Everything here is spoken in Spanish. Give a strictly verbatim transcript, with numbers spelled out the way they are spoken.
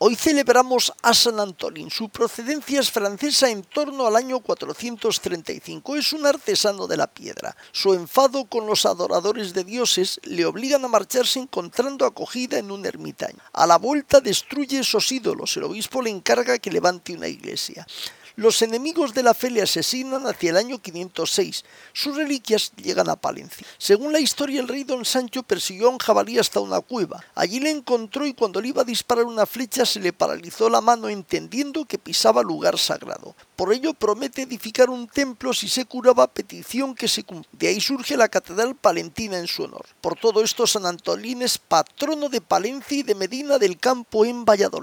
Hoy celebramos a San Antolín. Su procedencia es francesa en torno al año cuatrocientos treinta y cinco. Es un artesano de la piedra. Su enfado con los adoradores de dioses le obligan a marcharse encontrando acogida en un ermitaño. A la vuelta destruye esos ídolos. El obispo le encarga que levante una iglesia. Los enemigos de la fe le asesinan hacia el año quinientos seis. Sus reliquias llegan a Palencia. Según la historia, el rey don Sancho persiguió a un jabalí hasta una cueva. Allí le encontró y cuando le iba a disparar una flecha se le paralizó la mano entendiendo que pisaba lugar sagrado. Por ello promete edificar un templo si se curaba, petición que se cumple. De ahí surge la catedral palentina en su honor. Por todo esto, San Antolín es patrono de Palencia y de Medina del Campo en Valladolid.